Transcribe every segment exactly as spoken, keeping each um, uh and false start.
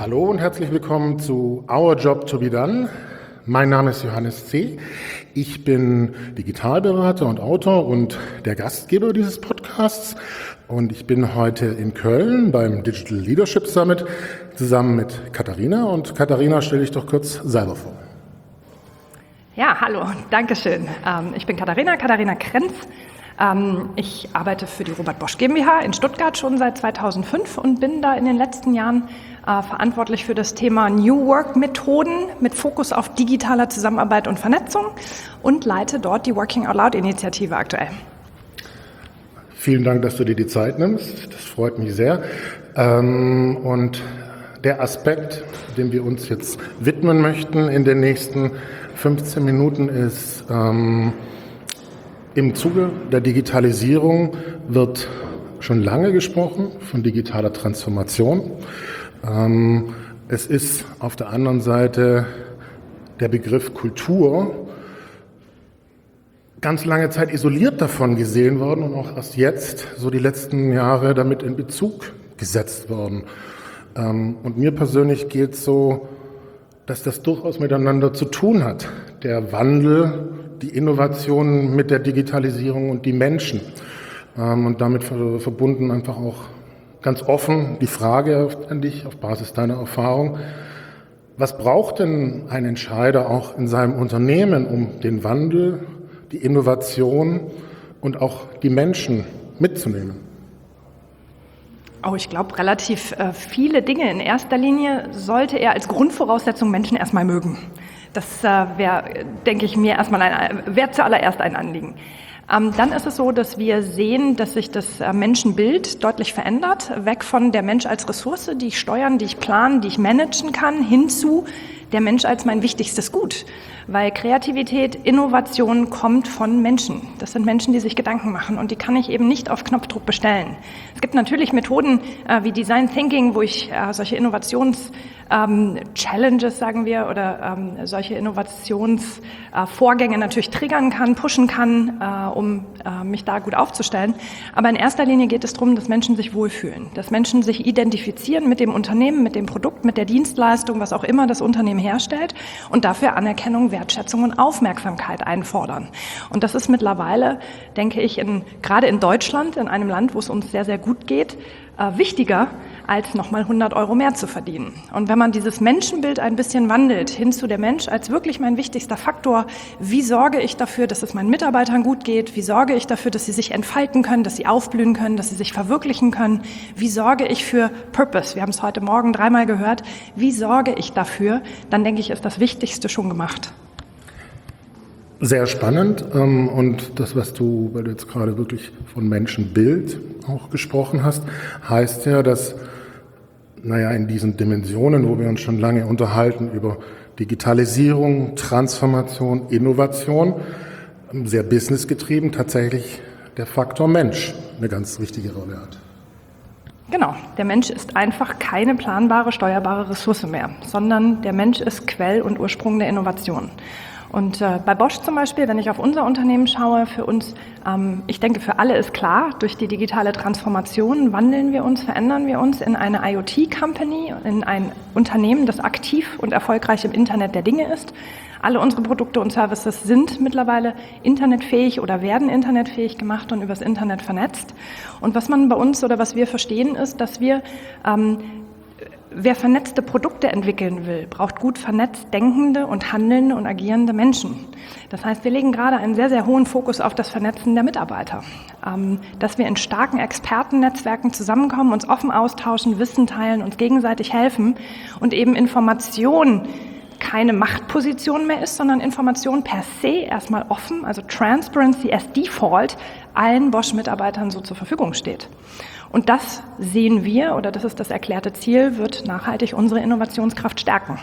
Hallo und herzlich willkommen zu Our Job to be Done. Mein Name ist Johannes C. Ich bin Digitalberater und Autor und der Gastgeber dieses Podcasts. Und ich bin heute in Köln beim Digital Leadership Summit zusammen mit Katharina. Und Katharina, stell dich doch kurz selber vor. Ja, hallo, danke schön. Ich bin Katharina, Katharina Krenz. Ich arbeite für die Robert Bosch GmbH in Stuttgart schon seit zweitausendfünf und bin da in den letzten Jahren äh, verantwortlich für das Thema New Work Methoden mit Fokus auf digitaler Zusammenarbeit und Vernetzung und leite dort die Working Out Loud Initiative aktuell. Vielen Dank, dass du dir die Zeit nimmst. Das freut mich sehr. Ähm, und der Aspekt, dem wir uns jetzt widmen möchten in den nächsten fünfzehn Minuten, ist ähm, im Zuge der Digitalisierung wird schon lange gesprochen von digitaler Transformation. Ähm, es ist auf der anderen Seite der Begriff Kultur ganz lange Zeit isoliert davon gesehen worden und auch erst jetzt, so die letzten Jahre, damit in Bezug gesetzt worden. Ähm, und mir persönlich geht es so, dass das durchaus miteinander zu tun hat. Der Wandel, die Innovationen mit der Digitalisierung und die Menschen. Ähm, und damit verbunden einfach auch ganz offen die Frage an dich auf Basis deiner Erfahrung. Was braucht denn ein Entscheider auch in seinem Unternehmen, um den Wandel, die Innovation und auch die Menschen mitzunehmen? Oh, ich glaube, relativ äh, viele Dinge. In erster Linie sollte er als Grundvoraussetzung Menschen erstmal mögen. Das äh, wäre, denke ich, mir erstmal ein, wäre zuallererst ein Anliegen. Ähm, dann ist es so, dass wir sehen, dass sich das äh, Menschenbild deutlich verändert, weg von der Mensch als Ressource, die ich steuern, die ich planen, die ich managen kann, hin zu der Mensch als mein wichtigstes Gut. Weil Kreativität, Innovation kommt von Menschen. Das sind Menschen, die sich Gedanken machen und die kann ich eben nicht auf Knopfdruck bestellen. Es gibt natürlich Methoden äh, wie Design Thinking, wo ich äh, solche Innovations ähm, Challenges, sagen wir, oder ähm, solche Innovationsvorgänge äh, natürlich triggern kann, pushen kann, äh, um äh, mich da gut aufzustellen. Aber in erster Linie geht es darum, dass Menschen sich wohlfühlen, dass Menschen sich identifizieren mit dem Unternehmen, mit dem Produkt, mit der Dienstleistung, was auch immer das Unternehmen herstellt und dafür Anerkennung, Wertschätzung und Aufmerksamkeit einfordern. Und das ist mittlerweile, denke ich, in, gerade in Deutschland, in einem Land, wo es uns sehr, sehr gut geht, äh, wichtiger, als nochmal hundert Euro mehr zu verdienen. Und wenn man dieses Menschenbild ein bisschen wandelt, hin zu der Mensch als wirklich mein wichtigster Faktor, wie sorge ich dafür, dass es meinen Mitarbeitern gut geht, wie sorge ich dafür, dass sie sich entfalten können, dass sie aufblühen können, dass sie sich verwirklichen können, wie sorge ich für Purpose, wir haben es heute Morgen dreimal gehört, wie sorge ich dafür, dann denke ich, ist das Wichtigste schon gemacht. Sehr spannend und das, was du, weil du jetzt gerade wirklich von Menschenbild auch gesprochen hast, heißt ja, dass naja, in diesen Dimensionen, wo wir uns schon lange unterhalten über Digitalisierung, Transformation, Innovation, sehr businessgetrieben, tatsächlich der Faktor Mensch eine ganz wichtige Rolle hat. Genau, der Mensch ist einfach keine planbare, steuerbare Ressource mehr, sondern der Mensch ist Quell und Ursprung der Innovation. Und äh, bei Bosch zum Beispiel, wenn ich auf unser Unternehmen schaue, für uns, ähm, ich denke, für alle ist klar, durch die digitale Transformation wandeln wir uns, verändern wir uns in eine IoT-Company, in ein Unternehmen, das aktiv und erfolgreich im Internet der Dinge ist. Alle unsere Produkte und Services sind mittlerweile internetfähig oder werden internetfähig gemacht und übers Internet vernetzt. Und was man bei uns oder was wir verstehen, ist, dass wir ähm, Wer vernetzte Produkte entwickeln will, braucht gut vernetzt denkende und handelnde und agierende Menschen. Das heißt, wir legen gerade einen sehr, sehr hohen Fokus auf das Vernetzen der Mitarbeiter. Ähm, dass wir in starken Expertennetzwerken zusammenkommen, uns offen austauschen, Wissen teilen, uns gegenseitig helfen und eben Information keine Machtposition mehr ist, sondern Information per se erstmal offen, also Transparency as Default, allen Bosch-Mitarbeitern so zur Verfügung steht. Und das sehen wir, oder das ist das erklärte Ziel, wird nachhaltig unsere Innovationskraft stärken.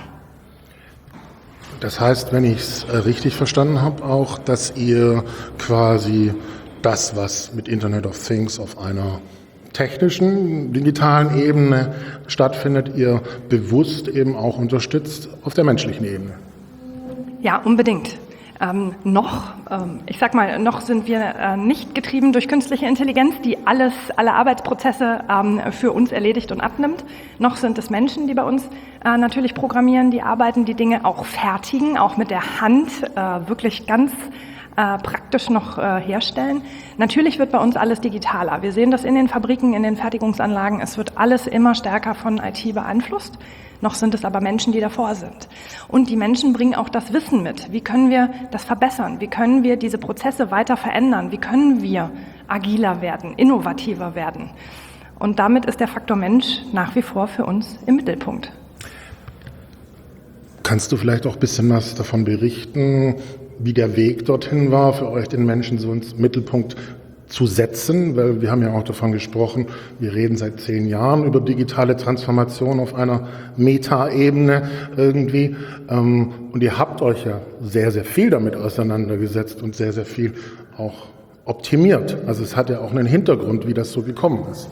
Das heißt, wenn ich es richtig verstanden habe, auch, dass ihr quasi das, was mit Internet of Things auf einer technischen, digitalen Ebene stattfindet, ihr bewusst eben auch unterstützt auf der menschlichen Ebene. Ja, unbedingt. Ähm, noch, ähm, ich sag mal, noch sind wir äh, nicht getrieben durch künstliche Intelligenz, die alles, alle Arbeitsprozesse ähm, für uns erledigt und abnimmt. Noch sind es Menschen, die bei uns äh, natürlich programmieren, die arbeiten, die Dinge auch fertigen, auch mit der Hand äh, wirklich ganz äh, praktisch noch äh, herstellen. Natürlich wird bei uns alles digitaler. Wir sehen das in den Fabriken, in den Fertigungsanlagen. Es wird alles immer stärker von I T beeinflusst. Noch sind es aber Menschen, die davor sind. Und die Menschen bringen auch das Wissen mit. Wie können wir das verbessern? Wie können wir diese Prozesse weiter verändern? Wie können wir agiler werden, innovativer werden? Und damit ist der Faktor Mensch nach wie vor für uns im Mittelpunkt. Kannst du vielleicht auch ein bisschen was davon berichten, wie der Weg dorthin war, für euch den Menschen so ins Mittelpunkt zu setzen, weil wir haben ja auch davon gesprochen, wir reden seit zehn Jahren über digitale Transformation auf einer Meta-Ebene irgendwie, und ihr habt euch ja sehr, sehr viel damit auseinandergesetzt und sehr, sehr viel auch optimiert. Also es hat ja auch einen Hintergrund, wie das so gekommen ist.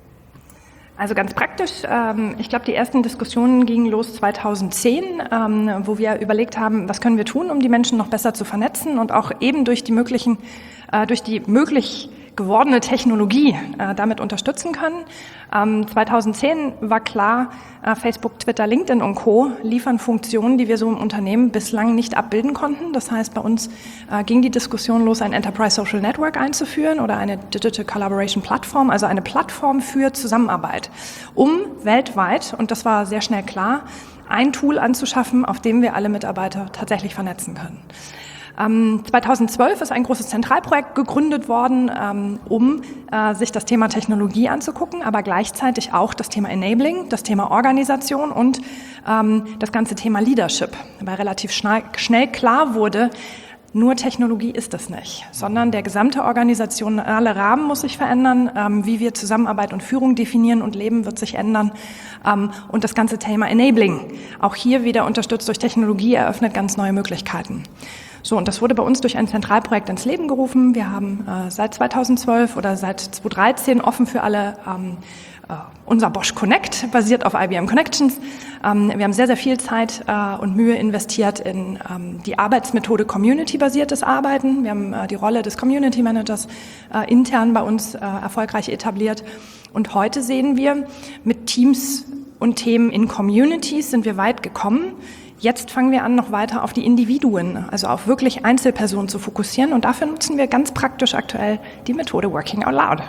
Also ganz praktisch, ähm, ich glaube, die ersten Diskussionen gingen los zweitausendzehn, ähm, wo wir überlegt haben, was können wir tun, um die Menschen noch besser zu vernetzen und auch eben durch die möglichen, äh, durch die möglich gewordene Technologie äh, damit unterstützen können. Ähm, zweitausendzehn war klar, äh, Facebook, Twitter, LinkedIn und Co. liefern Funktionen, die wir so im Unternehmen bislang nicht abbilden konnten. Das heißt, bei uns äh, ging die Diskussion los, ein Enterprise Social Network einzuführen oder eine Digital Collaboration Plattform, also eine Plattform für Zusammenarbeit, um weltweit, und das war sehr schnell klar, ein Tool anzuschaffen, auf dem wir alle Mitarbeiter tatsächlich vernetzen können. Ähm, zweitausendzwölf ist ein großes Zentralprojekt gegründet worden, ähm, um äh, sich das Thema Technologie anzugucken, aber gleichzeitig auch das Thema Enabling, das Thema Organisation und ähm, das ganze Thema Leadership, weil relativ schnell, schnell klar wurde, nur Technologie ist es nicht, sondern der gesamte organisationale Rahmen muss sich verändern, ähm, wie wir Zusammenarbeit und Führung definieren und leben, wird sich ändern, ähm, und das ganze Thema Enabling, auch hier wieder unterstützt durch Technologie, eröffnet ganz neue Möglichkeiten. So, und das wurde bei uns durch ein Zentralprojekt ins Leben gerufen. Wir haben äh, seit zweitausendzwölf oder seit zweitausenddreizehn offen für alle ähm, äh, unser Bosch Connect, basiert auf I B M Connections. Ähm, wir haben sehr, sehr viel Zeit äh, und Mühe investiert in ähm, die Arbeitsmethode Community-basiertes Arbeiten. Wir haben äh, die Rolle des Community Managers äh, intern bei uns äh, erfolgreich etabliert. Und heute sehen wir, mit Teams und Themen in Communities sind wir weit gekommen. Jetzt fangen wir an, noch weiter auf die Individuen, also auf wirklich Einzelpersonen zu fokussieren. Und dafür nutzen wir ganz praktisch aktuell die Methode Working Out Loud.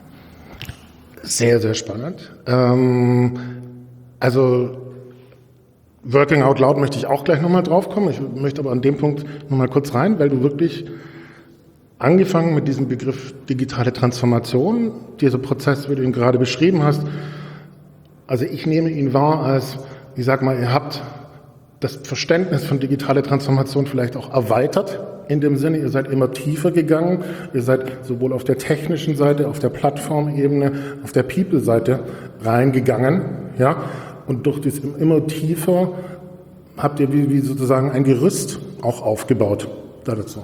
Sehr, sehr spannend. Ähm, also Working Out Loud möchte ich auch gleich nochmal drauf kommen. Ich möchte aber an dem Punkt nochmal kurz rein, weil du wirklich angefangen mit diesem Begriff digitale Transformation, dieser Prozess, wie du ihn gerade beschrieben hast. Also ich nehme ihn wahr als, ich sag mal, ihr habt das Verständnis von digitaler Transformation vielleicht auch erweitert, in dem Sinne, ihr seid immer tiefer gegangen, ihr seid sowohl auf der technischen Seite, auf der Plattformebene, auf der People-Seite reingegangen, ja, und durch das immer tiefer habt ihr wie, wie sozusagen ein Gerüst auch aufgebaut da dazu.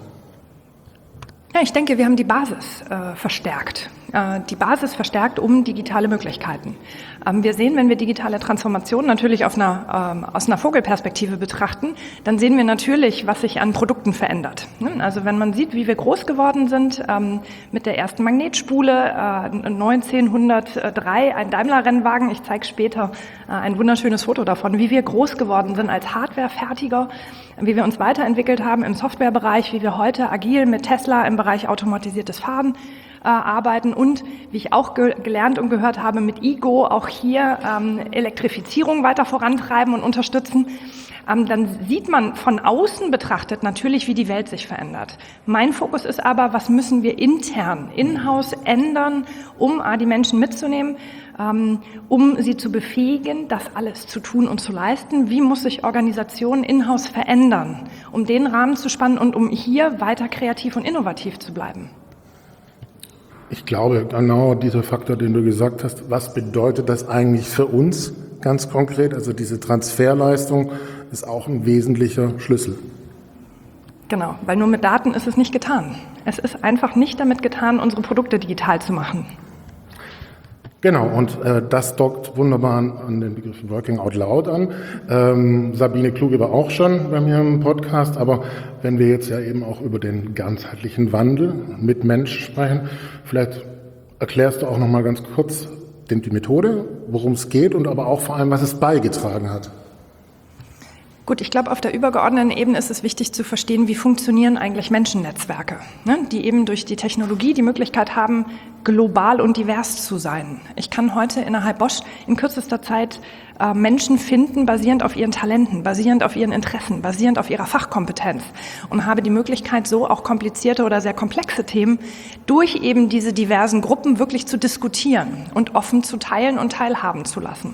Ja, ich denke, wir haben die Basis äh, verstärkt. Äh, die Basis verstärkt um digitale Möglichkeiten. Ähm, wir sehen, wenn wir digitale Transformation natürlich auf einer, ähm, aus einer Vogelperspektive betrachten, dann sehen wir natürlich, was sich an Produkten verändert. Ne? Also wenn man sieht, wie wir groß geworden sind, ähm, mit der ersten Magnetspule, äh, neunzehnhundertdrei, ein Daimler-Rennwagen, ich zeige später äh, ein wunderschönes Foto davon, wie wir groß geworden sind als Hardwarefertiger, wie wir uns weiterentwickelt haben im Softwarebereich, wie wir heute agil mit Tesla im Bereich automatisiertes Fahren äh, arbeiten und, wie ich auch ge- gelernt und gehört habe, mit I G O auch hier ähm, Elektrifizierung weiter vorantreiben und unterstützen, ähm, dann sieht man von außen betrachtet natürlich, wie die Welt sich verändert. Mein Fokus ist aber, was müssen wir intern, in-house ändern, um A, die Menschen mitzunehmen, ähm, um sie zu befähigen, das alles zu tun und zu leisten. Wie muss sich Organisation in-house verändern, um den Rahmen zu spannen und um hier weiter kreativ und innovativ zu bleiben? Ich glaube, genau dieser Faktor, den du gesagt hast, was bedeutet das eigentlich für uns ganz konkret? Also diese Transferleistung ist auch ein wesentlicher Schlüssel. Genau, weil nur mit Daten ist es nicht getan. Es ist einfach nicht damit getan, unsere Produkte digital zu machen. Genau, und äh, das dockt wunderbar an, an den Begriff Working Out Loud an. Ähm, Sabine Kluge war auch schon bei mir im Podcast, aber wenn wir jetzt ja eben auch über den ganzheitlichen Wandel mit Mensch sprechen, vielleicht erklärst du auch noch mal ganz kurz die Methode, worum es geht und aber auch vor allem, was es beigetragen hat. Gut, ich glaube, auf der übergeordneten Ebene ist es wichtig zu verstehen, wie funktionieren eigentlich Menschennetzwerke, ne, die eben durch die Technologie die Möglichkeit haben, global und divers zu sein. Ich kann heute innerhalb Bosch in kürzester Zeit äh, Menschen finden, basierend auf ihren Talenten, basierend auf ihren Interessen, basierend auf ihrer Fachkompetenz und habe die Möglichkeit, so auch komplizierte oder sehr komplexe Themen durch eben diese diversen Gruppen wirklich zu diskutieren und offen zu teilen und teilhaben zu lassen.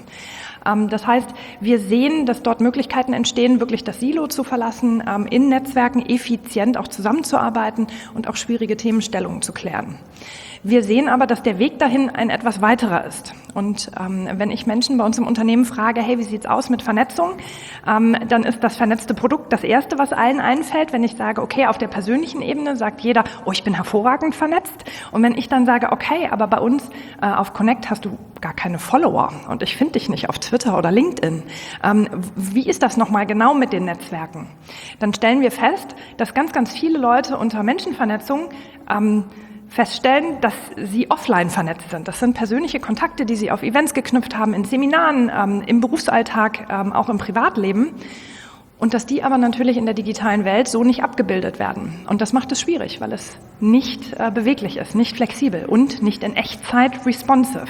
Das heißt, wir sehen, dass dort Möglichkeiten entstehen, wirklich das Silo zu verlassen, in Netzwerken effizient auch zusammenzuarbeiten und auch schwierige Themenstellungen zu klären. Wir sehen aber, dass der Weg dahin ein etwas weiterer ist. Und ähm, wenn ich Menschen bei uns im Unternehmen frage, hey, wie sieht's aus mit Vernetzung, ähm, dann ist das vernetzte Produkt das Erste, was allen einfällt. Wenn ich sage, okay, auf der persönlichen Ebene sagt jeder, oh, ich bin hervorragend vernetzt. Und wenn ich dann sage, okay, aber bei uns äh, auf Connect hast du gar keine Follower und ich finde dich nicht auf Twitter oder LinkedIn. Ähm, wie ist das nochmal genau mit den Netzwerken? Dann stellen wir fest, dass ganz, ganz viele Leute unter Menschenvernetzung ähm, feststellen, dass sie offline vernetzt sind. Das sind persönliche Kontakte, die sie auf Events geknüpft haben, in Seminaren, ähm, im Berufsalltag, ähm, auch im Privatleben. Und dass die aber natürlich in der digitalen Welt so nicht abgebildet werden. Und das macht es schwierig, weil es nicht äh, beweglich ist, nicht flexibel und nicht in Echtzeit responsive.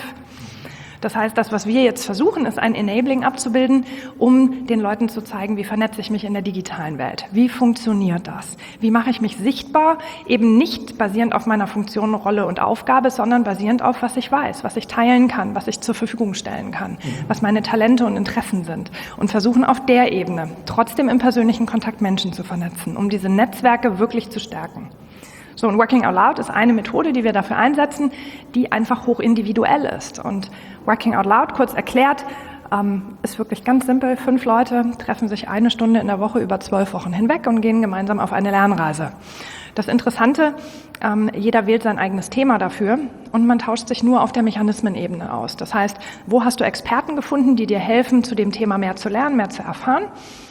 Das heißt, das, was wir jetzt versuchen, ist ein Enabling abzubilden, um den Leuten zu zeigen, wie vernetze ich mich in der digitalen Welt? Wie funktioniert das? Wie mache ich mich sichtbar? Eben nicht basierend auf meiner Funktion, Rolle und Aufgabe, sondern basierend auf, was ich weiß, was ich teilen kann, was ich zur Verfügung stellen kann, was meine Talente und Interessen sind. Und versuchen auf der Ebene trotzdem im persönlichen Kontakt Menschen zu vernetzen, um diese Netzwerke wirklich zu stärken. So, und Working Out Loud ist eine Methode, die wir dafür einsetzen, die einfach hoch individuell ist. Und Working Out Loud, kurz erklärt, ähm, ist wirklich ganz simpel. Fünf Leute treffen sich eine Stunde in der Woche über zwölf Wochen hinweg und gehen gemeinsam auf eine Lernreise. Das Interessante, ähm, jeder wählt sein eigenes Thema dafür und man tauscht sich nur auf der Mechanismenebene aus. Das heißt, wo hast du Experten gefunden, die dir helfen, zu dem Thema mehr zu lernen, mehr zu erfahren?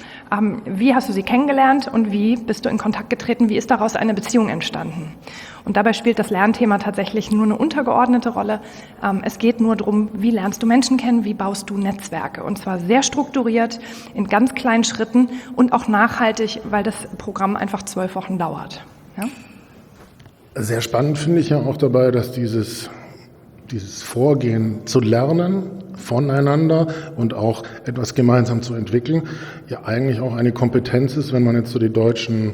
Wie hast du sie kennengelernt und wie bist du in Kontakt getreten? Wie ist daraus eine Beziehung entstanden? Und dabei spielt das Lernthema tatsächlich nur eine untergeordnete Rolle. Es geht nur darum, wie lernst du Menschen kennen, wie baust du Netzwerke? Und zwar sehr strukturiert, in ganz kleinen Schritten und auch nachhaltig, weil das Programm einfach zwölf Wochen dauert. Ja? Sehr spannend finde ich ja auch dabei, dass dieses, dieses Vorgehen zu lernen, voneinander und auch etwas gemeinsam zu entwickeln, ja eigentlich auch eine Kompetenz ist, wenn man jetzt so die deutschen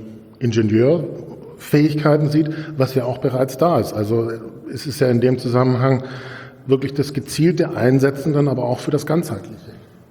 Ingenieurfähigkeiten sieht, was ja auch bereits da ist. Also es ist ja in dem Zusammenhang wirklich das gezielte Einsetzen dann aber auch für das Ganzheitliche.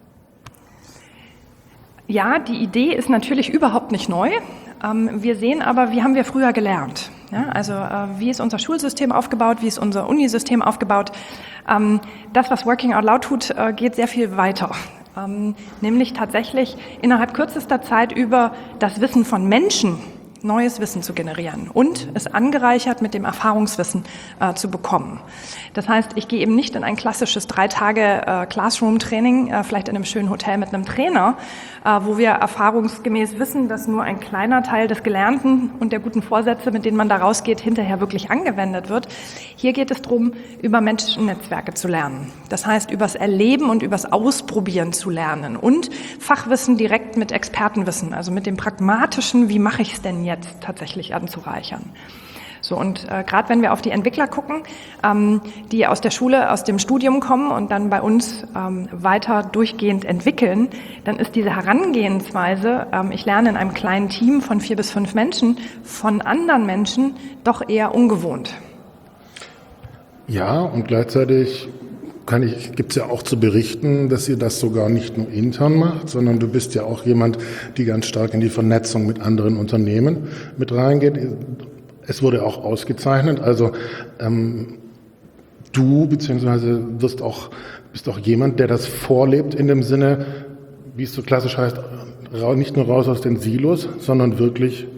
Ja, die Idee ist natürlich überhaupt nicht neu. Wir sehen aber, wie haben wir früher gelernt? Ja, also wie ist unser Schulsystem aufgebaut, wie ist unser Unisystem aufgebaut? Das, was Working Out Loud tut, geht sehr viel weiter. Nämlich tatsächlich innerhalb kürzester Zeit über das Wissen von Menschen neues Wissen zu generieren und es angereichert mit dem Erfahrungswissen äh, zu bekommen. Das heißt, ich gehe eben nicht in ein klassisches drei Tage äh, Classroom-Training, äh, vielleicht in einem schönen Hotel mit einem Trainer, äh, wo wir erfahrungsgemäß wissen, dass nur ein kleiner Teil des Gelernten und der guten Vorsätze, mit denen man da rausgeht, hinterher wirklich angewendet wird. Hier geht es darum, über Menschennetzwerke zu lernen. Das heißt, übers Erleben und übers Ausprobieren zu lernen und Fachwissen direkt mit Expertenwissen, also mit dem pragmatischen, wie mache ich es denn jetzt tatsächlich anzureichern. So, und äh, gerade wenn wir auf die Entwickler gucken, ähm, die aus der Schule, aus dem Studium kommen und dann bei uns ähm, weiter durchgehend entwickeln, dann ist diese Herangehensweise, ähm, ich lerne in einem kleinen Team von vier bis fünf Menschen, von anderen Menschen doch eher ungewohnt. Ja, und gleichzeitig kann ich, gibt's ja auch zu berichten, dass ihr das sogar nicht nur intern macht, sondern du bist ja auch jemand, die ganz stark in die Vernetzung mit anderen Unternehmen mit reingeht. Es wurde auch ausgezeichnet, also ähm, du beziehungsweise wirst auch, bist auch jemand, der das vorlebt in dem Sinne, wie es so klassisch heißt, nicht nur raus aus den Silos, sondern wirklich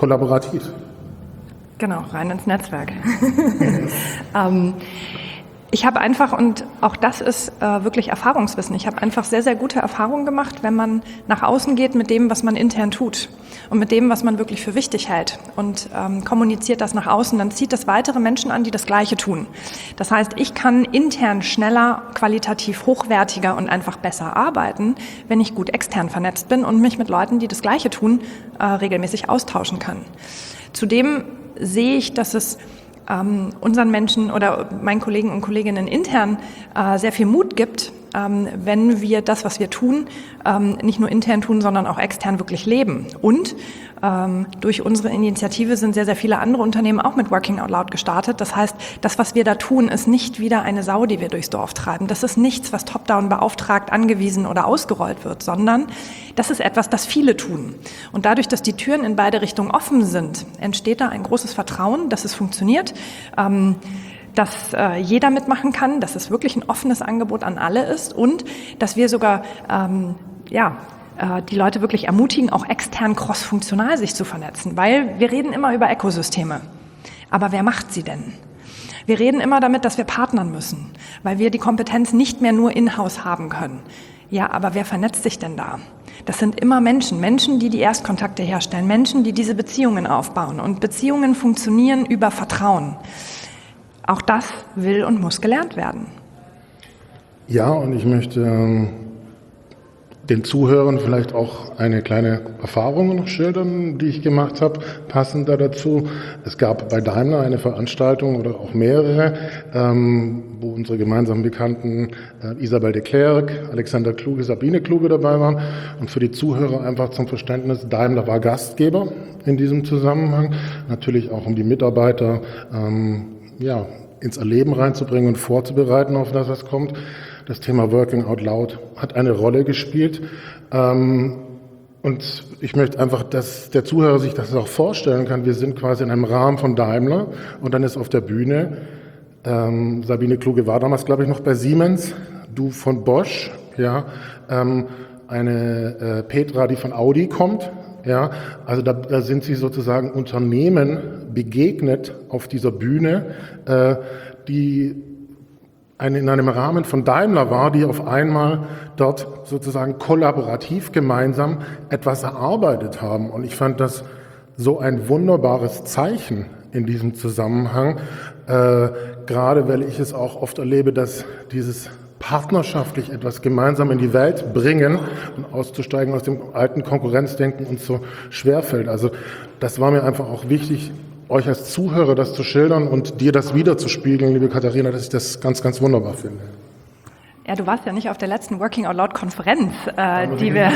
kollaborativ. Genau, rein ins Netzwerk. ähm, Ich habe einfach, und auch das ist äh, wirklich Erfahrungswissen, ich habe einfach sehr, sehr gute Erfahrungen gemacht, wenn man nach außen geht mit dem, was man intern tut und mit dem, was man wirklich für wichtig hält und ähm, kommuniziert das nach außen, dann zieht das weitere Menschen an, die das Gleiche tun. Das heißt, ich kann intern schneller, qualitativ hochwertiger und einfach besser arbeiten, wenn ich gut extern vernetzt bin und mich mit Leuten, die das Gleiche tun, äh, regelmäßig austauschen kann. Zudem sehe ich, dass es ähm, unseren Menschen oder meinen Kollegen und Kolleginnen intern äh, sehr viel Mut gibt, ähm, wenn wir das, was wir tun, ähm, nicht nur intern tun, sondern auch extern wirklich leben. Und ähm, durch unsere Initiative sind sehr, sehr viele andere Unternehmen auch mit Working Out Loud gestartet. Das heißt, das, was wir da tun, ist nicht wieder eine Sau, die wir durchs Dorf treiben. Das ist nichts, was top-down beauftragt, angewiesen oder ausgerollt wird, sondern das ist etwas, das viele tun. Und dadurch, dass die Türen in beide Richtungen offen sind, entsteht da ein großes Vertrauen, dass es funktioniert, ähm, dass äh, jeder mitmachen kann, dass es wirklich ein offenes Angebot an alle ist und dass wir sogar ähm, ja, äh, die Leute wirklich ermutigen, auch extern cross-funktional sich zu vernetzen, weil wir reden immer über Ökosysteme. Aber wer macht sie denn? Wir reden immer damit, dass wir partnern müssen, weil wir die Kompetenz nicht mehr nur in-house haben können. Ja, aber wer vernetzt sich denn da? Das sind immer Menschen, Menschen, die die Erstkontakte herstellen, Menschen, die diese Beziehungen aufbauen. Und Beziehungen funktionieren über Vertrauen. Auch das will und muss gelernt werden. Ja, und ich möchte ähm, den Zuhörern vielleicht auch eine kleine Erfahrung noch schildern, die ich gemacht habe, passend da dazu. Es gab bei Daimler eine Veranstaltung oder auch mehrere, ähm, wo unsere gemeinsamen Bekannten äh, Isabel de Klerk, Alexander Kluge, Sabine Kluge dabei waren. Und für die Zuhörer einfach zum Verständnis, Daimler war Gastgeber in diesem Zusammenhang, natürlich auch um die Mitarbeiter ähm, ja, ins Erleben reinzubringen und vorzubereiten auf das, was kommt. Das Thema Working Out Loud hat eine Rolle gespielt. Ähm, und ich möchte einfach, dass der Zuhörer sich das auch vorstellen kann. Wir sind quasi in einem Rahmen von Daimler und dann ist auf der Bühne, ähm, Sabine Kluge war damals, glaube ich, noch bei Siemens, du von Bosch, ja, ähm, eine äh, Petra, die von Audi kommt. Ja, also da, da sind sie sozusagen Unternehmen begegnet auf dieser Bühne, äh, die eine, in einem Rahmen von Daimler war, die auf einmal dort sozusagen kollaborativ gemeinsam etwas erarbeitet haben. Und ich fand das so ein wunderbares Zeichen in diesem Zusammenhang, äh, gerade weil ich es auch oft erlebe, dass dieses partnerschaftlich etwas gemeinsam in die Welt bringen und auszusteigen aus dem alten Konkurrenzdenken uns so schwerfällt. Also das war mir einfach auch wichtig, euch als Zuhörer das zu schildern und dir das wiederzuspiegeln, liebe Katharina, dass ich das ganz, ganz wunderbar finde. Ja, du warst ja nicht auf der letzten Working Out Loud Konferenz, äh, die wir,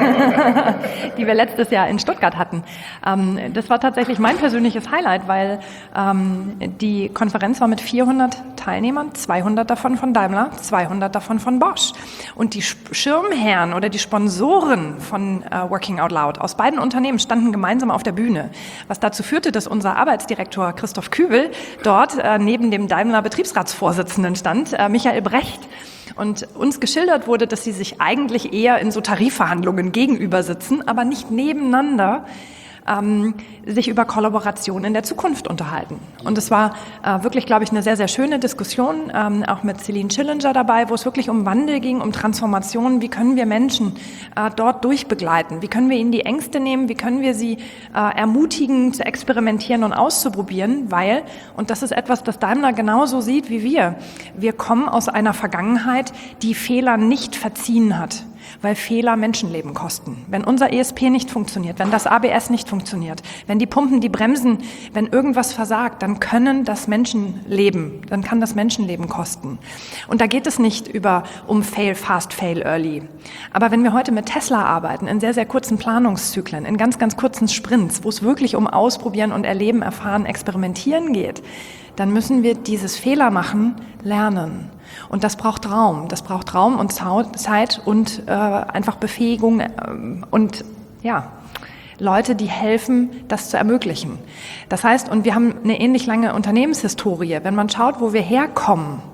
die wir letztes Jahr in Stuttgart hatten. Ähm, das war tatsächlich mein persönliches Highlight, weil ähm, die Konferenz war mit vierhundert Teilnehmern, zweihundert davon von Daimler, zweihundert davon von Bosch. Und die Schirmherren oder die Sponsoren von äh, Working Out Loud aus beiden Unternehmen standen gemeinsam auf der Bühne, was dazu führte, dass unser Arbeitsdirektor Christoph Kübel dort äh, neben dem Daimler Betriebsratsvorsitzenden stand, äh, Michael Brecht. Und uns geschildert wurde, dass sie sich eigentlich eher in so Tarifverhandlungen gegenüber sitzen, aber nicht nebeneinander ähm, sich über Kollaboration in der Zukunft unterhalten. Und es war äh, wirklich, glaube ich, eine sehr, sehr schöne Diskussion, ähm, auch mit Celine Schillinger dabei, wo es wirklich um Wandel ging, um Transformation. Wie können wir Menschen äh, dort durchbegleiten? Wie können wir ihnen die Ängste nehmen? Wie können wir sie äh, ermutigen, zu experimentieren und auszuprobieren? Weil, und das ist etwas, das Daimler genauso sieht wie wir, wir kommen aus einer Vergangenheit, die Fehler nicht verziehen hat, weil Fehler Menschenleben kosten. Wenn unser E S P nicht funktioniert, wenn das A B S nicht funktioniert, wenn die Pumpen, die bremsen, wenn irgendwas versagt, dann können das Menschenleben, dann kann das Menschenleben kosten. Und da geht es nicht über um Fail fast, Fail early. Aber wenn wir heute mit Tesla arbeiten, in sehr, sehr kurzen Planungszyklen, in ganz, ganz kurzen Sprints, wo es wirklich um Ausprobieren und Erleben, Erfahren, Experimentieren geht, dann müssen wir dieses Fehler machen lernen. Und das braucht Raum. Das braucht Raum und Zeit und äh, einfach Befähigung äh, und ja, Leute, die helfen, das zu ermöglichen. Das heißt, und wir haben eine ähnlich lange Unternehmenshistorie. Wenn man schaut, wo wir herkommen,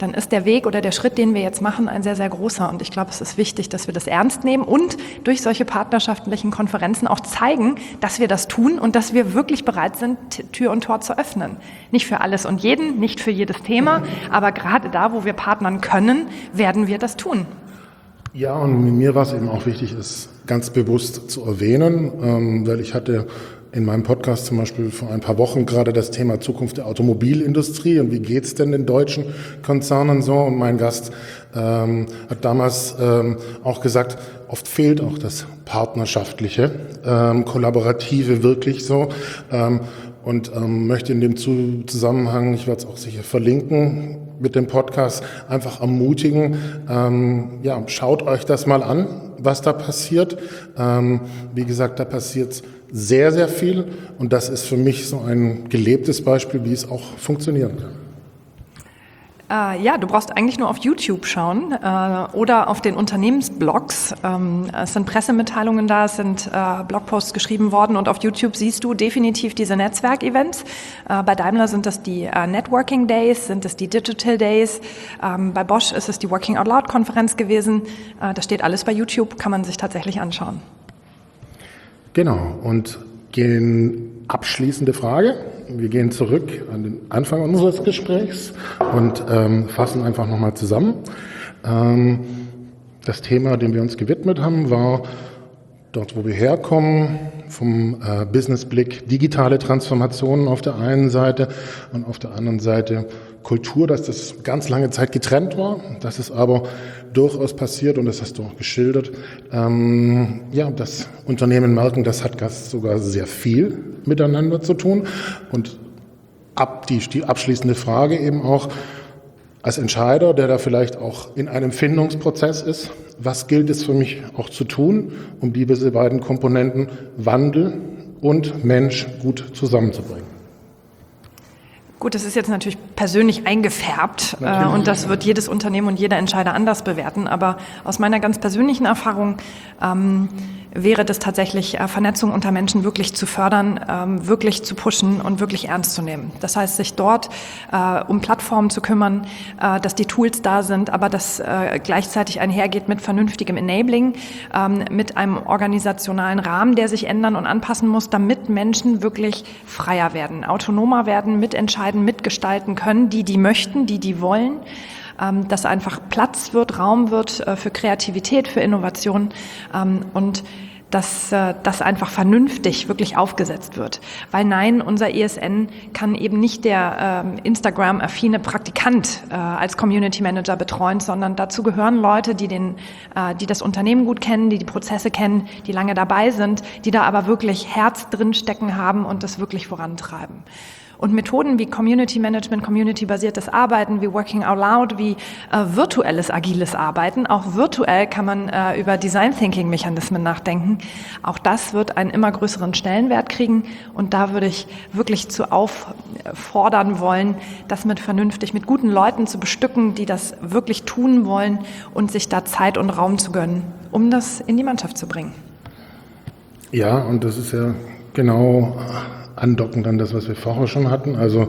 dann ist der Weg oder der Schritt, den wir jetzt machen, ein sehr, sehr großer. Und ich glaube, es ist wichtig, dass wir das ernst nehmen und durch solche partnerschaftlichen Konferenzen auch zeigen, dass wir das tun und dass wir wirklich bereit sind, Tür und Tor zu öffnen. Nicht für alles und jeden, nicht für jedes Thema, aber gerade da, wo wir partnern können, werden wir das tun. Ja, und mir war es eben auch wichtig, es ganz bewusst zu erwähnen, ähm, weil ich hatte in meinem Podcast zum Beispiel vor ein paar Wochen gerade das Thema Zukunft der Automobilindustrie und wie geht's denn den deutschen Konzernen so? Und mein Gast ähm, hat damals ähm, auch gesagt, oft fehlt auch das partnerschaftliche, ähm, kollaborative wirklich so. Ähm, und ähm, möchte in dem Zusammenhang, ich werde es auch sicher verlinken, mit dem Podcast einfach ermutigen, ähm, ja, schaut euch das mal an, was da passiert. Ähm, wie gesagt, da passiert sehr, sehr viel und das ist für mich so ein gelebtes Beispiel, wie es auch funktionieren kann. Äh, ja, du brauchst eigentlich nur auf YouTube schauen äh, oder auf den Unternehmensblogs. Ähm, es sind Pressemitteilungen da, es sind äh, Blogposts geschrieben worden und auf YouTube siehst du definitiv diese Netzwerkevents. Äh, bei Daimler sind das die äh, Networking Days, sind es die Digital Days. Ähm, bei Bosch ist es die Working Out Loud Konferenz gewesen. Äh, das steht alles bei YouTube, kann man sich tatsächlich anschauen. Genau, und gehen abschließende Frage. Wir gehen zurück an den Anfang unseres Gesprächs und ähm, fassen einfach nochmal zusammen. Ähm, das Thema, dem wir uns gewidmet haben, war dort, wo wir herkommen, vom äh, Businessblick digitale Transformationen auf der einen Seite und auf der anderen Seite Kultur, dass das ganz lange Zeit getrennt war, dass es aber durchaus passiert und das hast du auch geschildert. Ähm, ja, dass Unternehmen merken, das hat sogar sehr viel miteinander zu tun und ab die, die abschließende Frage eben auch als Entscheider, der da vielleicht auch in einem Findungsprozess ist, was gilt es für mich auch zu tun, um diese beiden Komponenten Wandel und Mensch gut zusammenzubringen? Gut, das ist jetzt natürlich persönlich eingefärbt äh, und das wird jedes Unternehmen und jeder Entscheider anders bewerten. Aber aus meiner ganz persönlichen Erfahrung ähm, wäre das tatsächlich, äh, Vernetzung unter Menschen wirklich zu fördern, ähm, wirklich zu pushen und wirklich ernst zu nehmen. Das heißt, sich dort äh, um Plattformen zu kümmern, äh, dass die Tools da sind, aber das äh, gleichzeitig einhergeht mit vernünftigem Enabling, ähm, mit einem organisationalen Rahmen, der sich ändern und anpassen muss, damit Menschen wirklich freier werden, autonomer werden, mitentscheiden, mitgestalten können, die, die möchten, die, die wollen, ähm, dass einfach Platz wird, Raum wird äh, für Kreativität, für Innovation ähm, und dass äh, das einfach vernünftig wirklich aufgesetzt wird. Weil nein, unser E S N kann eben nicht der ähm, Instagram-affine Praktikant äh, als Community Manager betreuen, sondern dazu gehören Leute, die den, äh, die das Unternehmen gut kennen, die die Prozesse kennen, die lange dabei sind, die da aber wirklich Herz drin stecken haben und das wirklich vorantreiben. Und Methoden wie Community Management, Community-basiertes Arbeiten, wie Working Out Loud, wie äh, virtuelles, agiles Arbeiten. Auch virtuell kann man äh, über Design Thinking Mechanismen nachdenken. Auch das wird einen immer größeren Stellenwert kriegen. Und da würde ich wirklich zu auffordern wollen, das mit vernünftig, mit guten Leuten zu bestücken, die das wirklich tun wollen und sich da Zeit und Raum zu gönnen, um das in die Mannschaft zu bringen. Ja, und das ist ja genau andocken dann das, was wir vorher schon hatten, also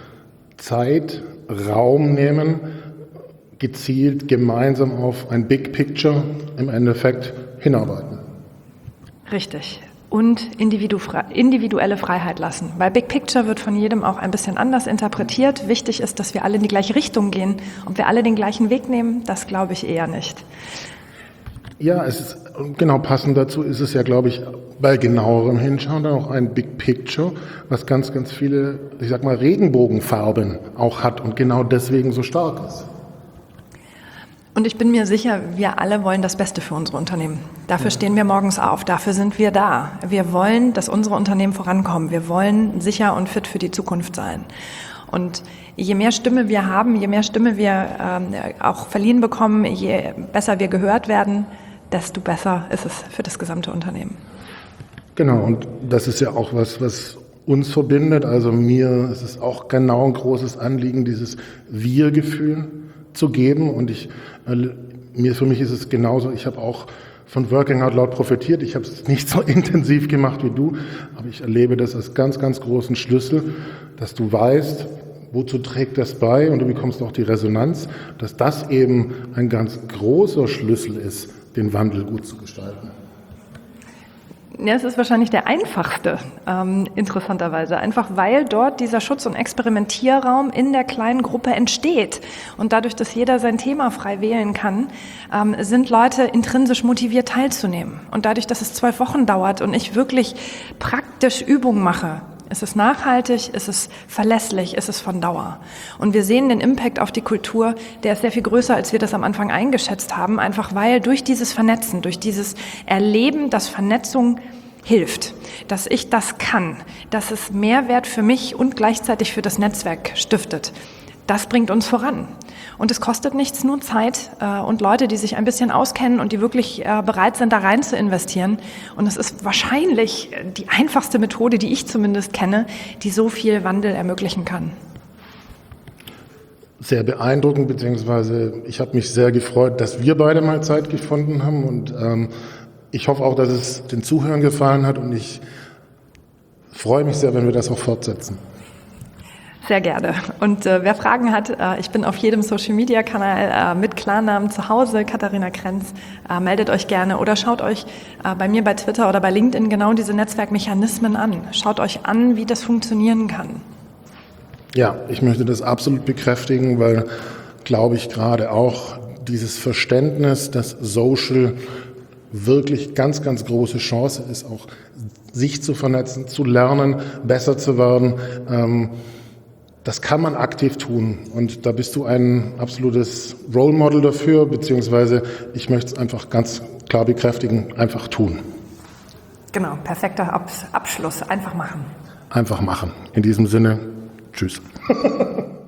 Zeit, Raum nehmen, gezielt gemeinsam auf ein Big Picture im Endeffekt hinarbeiten. Richtig. Und individuelle Freiheit lassen, weil Big Picture wird von jedem auch ein bisschen anders interpretiert. Wichtig ist, dass wir alle in die gleiche Richtung gehen und wir alle den gleichen Weg nehmen, das glaube ich eher nicht. Ja, es ist genau passend dazu ist es ja, glaube ich, bei genauerem Hinschauen dann auch ein Big Picture, was ganz, ganz viele, ich sag mal, Regenbogenfarben auch hat und genau deswegen so stark ist. Und ich bin mir sicher, wir alle wollen das Beste für unsere Unternehmen. Dafür stehen wir morgens auf, dafür sind wir da. Wir wollen, dass unsere Unternehmen vorankommen. Wir wollen sicher und fit für die Zukunft sein. Und je mehr Stimme wir haben, je mehr Stimme wir ähm, auch verliehen bekommen, je besser wir gehört werden, desto besser ist es für das gesamte Unternehmen. Genau, und das ist ja auch was, was uns verbindet. Also mir ist es auch genau ein großes Anliegen, dieses Wir-Gefühl zu geben. Und ich, mir, für mich ist es genauso, ich habe auch von Working Out Loud profitiert. Ich habe es nicht so intensiv gemacht wie du, aber ich erlebe das als ganz, ganz großen Schlüssel, dass du weißt, wozu trägt das bei? Und du bekommst auch die Resonanz, dass das eben ein ganz großer Schlüssel ist, den Wandel gut zu gestalten. Ja, es ist wahrscheinlich der einfachste, ähm, interessanterweise. Einfach weil dort dieser Schutz- und Experimentierraum in der kleinen Gruppe entsteht. Und dadurch, dass jeder sein Thema frei wählen kann, ähm, sind Leute intrinsisch motiviert teilzunehmen. Und dadurch, dass es zwölf Wochen dauert und ich wirklich praktisch Übungen mache, ist es nachhaltig, ist es verlässlich, ist es von Dauer. Und wir sehen den Impact auf die Kultur, der ist sehr viel größer, als wir das am Anfang eingeschätzt haben, einfach weil durch dieses Vernetzen, durch dieses Erleben, dass Vernetzung hilft, dass ich das kann, dass es Mehrwert für mich und gleichzeitig für das Netzwerk stiftet. Das bringt uns voran. Und es kostet nichts, nur Zeit äh, und Leute, die sich ein bisschen auskennen und die wirklich äh, bereit sind, da rein zu investieren. Und es ist wahrscheinlich die einfachste Methode, die ich zumindest kenne, die so viel Wandel ermöglichen kann. Sehr beeindruckend, beziehungsweise ich habe mich sehr gefreut, dass wir beide mal Zeit gefunden haben. Und ähm, ich hoffe auch, dass es den Zuhörern gefallen hat. Und ich freue mich sehr, wenn wir das auch fortsetzen. Sehr gerne. Und äh, wer Fragen hat, äh, ich bin auf jedem Social-Media-Kanal äh, mit Klarnamen zu Hause, Katharina Krenz, äh, meldet euch gerne oder schaut euch äh, bei mir bei Twitter oder bei LinkedIn genau diese Netzwerkmechanismen an. Schaut euch an, wie das funktionieren kann. Ja, ich möchte das absolut bekräftigen, weil, glaube ich, gerade auch dieses Verständnis, dass Social wirklich ganz, ganz große Chance ist, auch sich zu vernetzen, zu lernen, besser zu werden. Ähm, Das kann man aktiv tun und da bist du ein absolutes Role Model dafür, beziehungsweise ich möchte es einfach ganz klar bekräftigen, einfach tun. Genau, perfekter Abschluss, einfach machen. Einfach machen. In diesem Sinne, tschüss.